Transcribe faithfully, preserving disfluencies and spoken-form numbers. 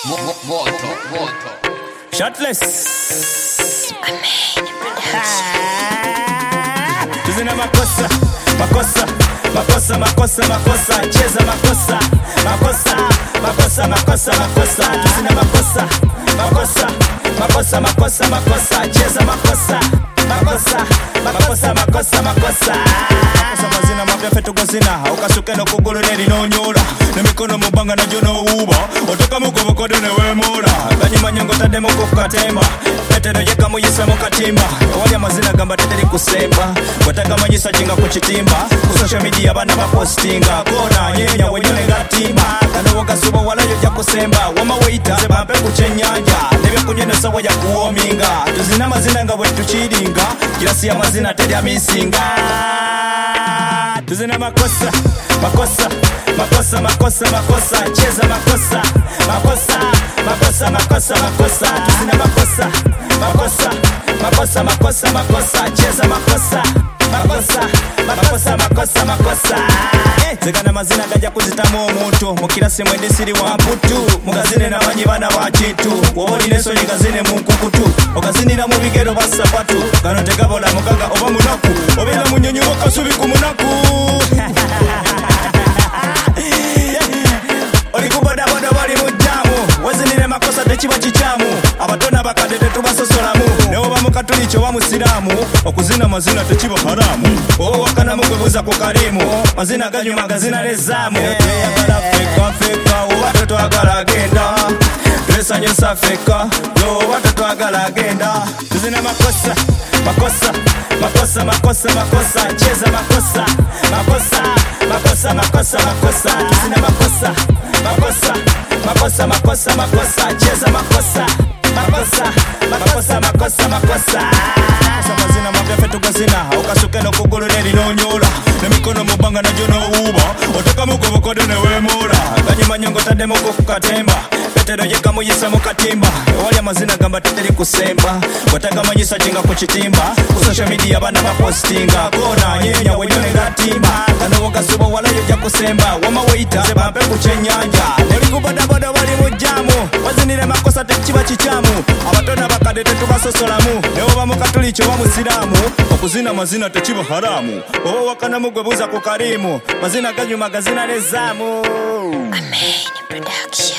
Moto, moto. Shotless. Tuzina makosa, makosa, makosa, makosa, makosa, cheza makosa, makosa, makosa, makosa, makosa, tuzina makosa, makosa, makosa, makosa, makosa, cheza makosa, makosa, makosa, makosa, makosa. Makosa mazina mapya fetu gozina, ukasuke no kugulu neri no nyola, nemikono mubanga na jono uba, otoka mugobo kode newe mola, kanyima nyongo tade muko katemba, petero yeka muyisa mukatimba, wali amazina gamba teteri kusemba, wataka manyisa jinga kuchitimba, ku social media bana bapostinga, kona nyenya wenyone gatimba, kano wakasuba wala yoja kusemba, wama weita seba mpe kuchenyanja, nebe kunyene sawa ya kuominga, tuzina mazina nga wetu chidinga, kilasi ya mazina tedi amisinga. Tuzina makosa, makosa, makosa, makosa, makosa, cheza makosa, makosa, makosa, makosa, makosa, tuzina makosa, makosa, makosa, makosa, makosa, cheza makosa, makosa, makosa, makosa, makosa. Zegana mazina gaja kuzitamu omuntu, mukirasi mwende siri wa mputu, mugazine na banyi bana wa chitu, woboli neso nyigazine munkukutu, ogazinira mu bigero basapatu, gano tegabola mugaga oba munaku, obera munyonyi wakasubi ku munaku. Olikuboda boda wali mujamu, wazinire makosa techiba chichamu, abatona bakade tetubasosolamu, newo bamukatulicho wa musiramu, okuzina mazina techiba haramu, o wakana mugwebuza ku karimu, mazina ganyu magazina lezamu, yagala feka feka, watoto agala genda, dresa nyesa feka, yo watoto agala genda, tuzina makosa, makosa, makosa, makosa, makosa, cheza makosa, makosa, makosa, makosa, makosa, tuzina makosa, makosa, makosa, makosa, makosa, cheza makosa, makosa, makosa, makosa, makosa. Makosa mazina mapya fetu gozina, ukasuke no kugulu neri no nyola, nemikono mubanga na jono uba, otoka mugobo kode newe mola, kanyima nyongo tade muko kukatemba, petero yeka muyisa mukatimba, wali amazina gamba teteri kusemba, wataka manyisa jinga kuchitimba, ku social media bana bapostinga, kona nyenya wenyone gatimba, kano wakasuba wala yoja kusemba, wama weita seba mpe kuchenyanja, olikuboda boda wali mujamu, wazinire makosa techiba chichamu, abatona bakade tetubasosolamu, newo bamukatulicho wa musiramu, okuzina mazina techiba haramu, o wakana mugwebuza ku karimu, mazina ganyu magazina lezamu. Amen Production.